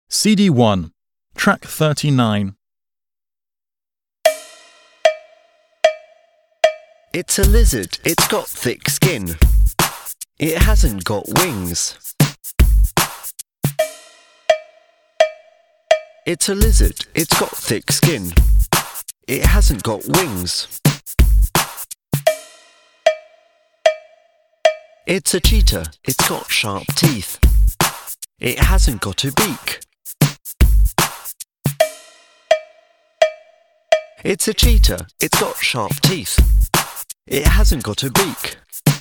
CD 1, Track 39. It's a lizard, it's got thick skin. It hasn't got wings. It's a lizard, it's got thick skin. It hasn't got wings. It's a cheetah, it's got sharp teeth. It hasn't got a beak. It's a cheetah, it's got sharp teeth. It hasn't got a beak.